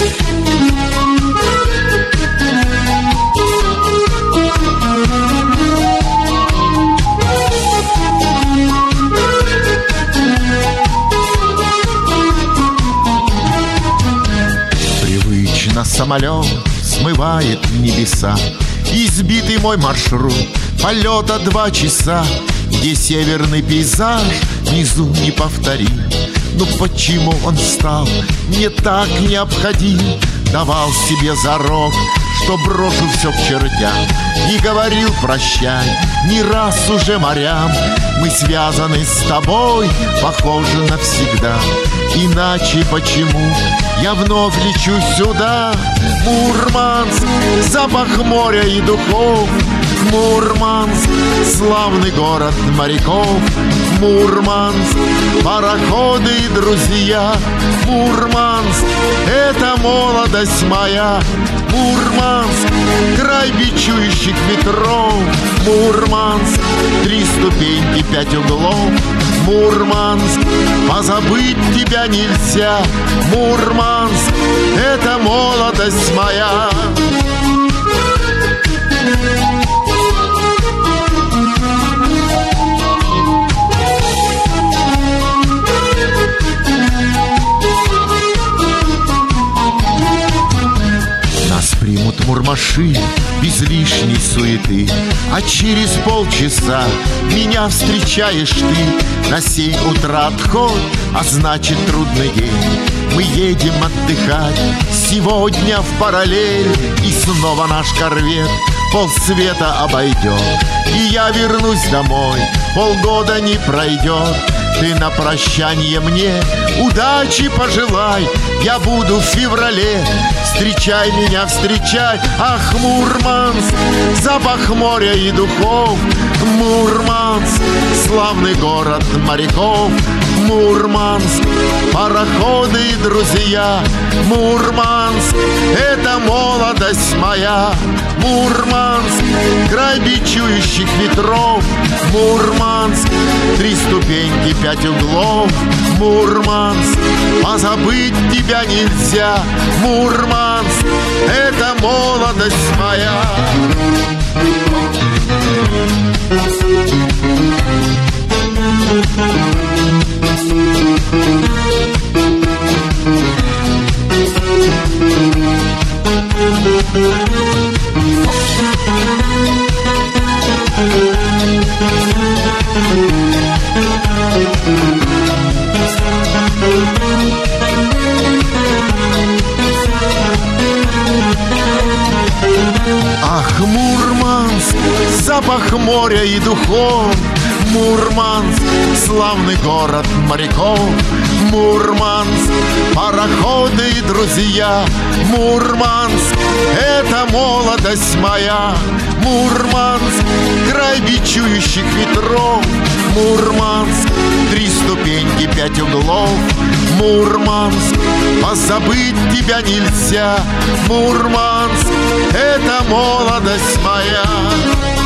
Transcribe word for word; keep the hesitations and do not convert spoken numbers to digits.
Привычно самолет смывает небеса, избитый мой маршрут полета два часа, где северный пейзаж внизу не повторим. Ну почему он стал мне так необходим? Давал себе зарок, что брошу все к чертям, и говорил прощай не раз уже морям. Мы связаны с тобой, похожи навсегда. Иначе почему я вновь лечу сюда? Мурманск, запах моря и духов. Мурманск, славный город моряков. Мурманск, пароходы и друзья. Мурманск, это молодость моя. Мурманск, край бичующих ветров. Мурманск, три ступеньки, пять углов. Мурманск, позабыть тебя нельзя. Мурманск, это молодость моя. Нас примут мурмаши без лишней суеты, а через полчаса меня встречаешь ты. На семь утра отход, а значит трудный день. Мы едем отдыхать сегодня в параллель, и снова наш корвет полсвета обойдет. И я вернусь домой, полгода не пройдет. Ты на прощанье мне удачи пожелай. Я буду в феврале, встречай меня, встречай. Ах, Мурманск, запах моря и духов. Мурманск, славный город моряков. Мурманск, пароходы и друзья. Мурманск, это молодость моя. Мурманск, край бичующих ветров. Мурманск, три ступеньки, пять углов. Мурманск, позабыть тебя нельзя. Мурманск, это молодость моя. Ах, Мурманск, запах моря и духов. Мурманск, славный город моряков. Мурманск, пароходы и друзья. Мурманск, это молодость моя. Мурманск, край бичующих ветров. Мурманск, три ступеньки, пять углов. Мурманск, позабыть тебя нельзя. Мурманск, это молодость моя.